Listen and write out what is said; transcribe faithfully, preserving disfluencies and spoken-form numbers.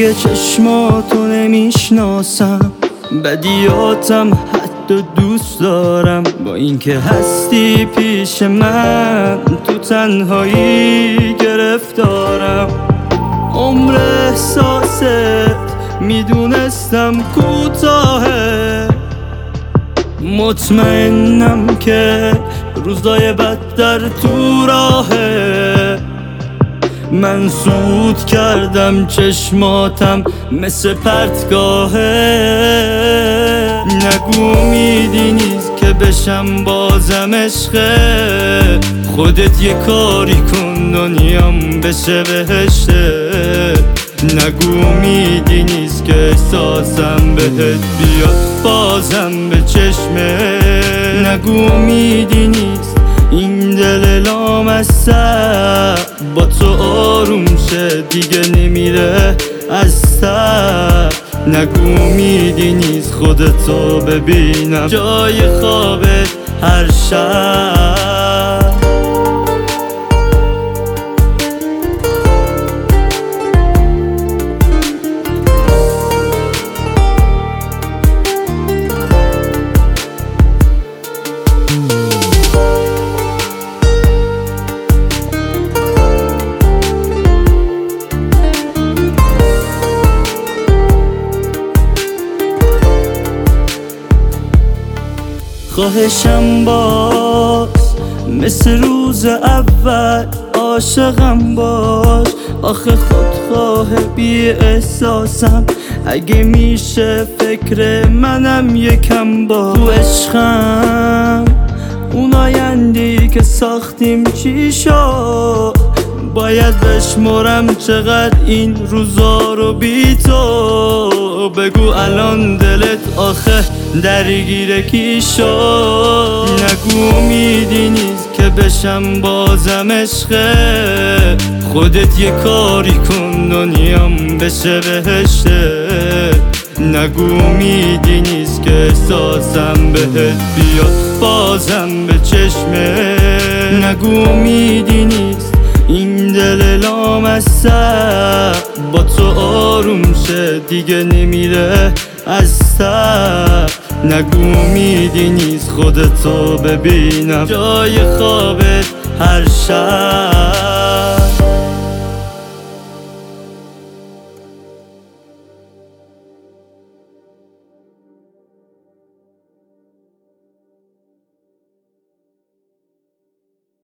دیگه چشماتو نمیشناسم، بدیاتم حتی دوست دارم. با اینکه هستی پیش من تو تنهایی گرفتارم. عمر احساست میدونستم کوتاهه، مطمئنم که روزای بدتر تو راهه. من سود کردم چشماتم مثل پرتگاهه. نگو امیدی نیست که بشم بازم عشقه، خودت یه کاری کن دنیام بشه بهشته. نگو امیدی نیست که احساسم بهت بیاد بازم به چشمه. نگو امیدی نیست این دل لامصب با تو آروم شه دیگه نمیره از سر. نگو امیدی نیست خودتو ببینم جای خوابت هر شب. خواهشم باز مثل روز اول عاشقم باش. آخه خودخواه بی احساسم، اگه میشه فکر منم یکم با. تو عشقم اون آینده‌ای که ساختیم چی شد؟ باید بشمرم چقدر این روزا رو بی تو. بگو الان دلت آخه درگیر کی شد؟ نگو امیدی نیست که بشم بازم عشقه، خودت یه کاری کن دنیام بشه بهشته. نگو امیدی نیست که احساسم بهت بیاد بازم به چشمه. نگو امیدی نیست این دل لامصب با تو آروم شه دیگه نمیره از سر. نگو امیدی نیست خودتو ببینم جای خوابت هر شب.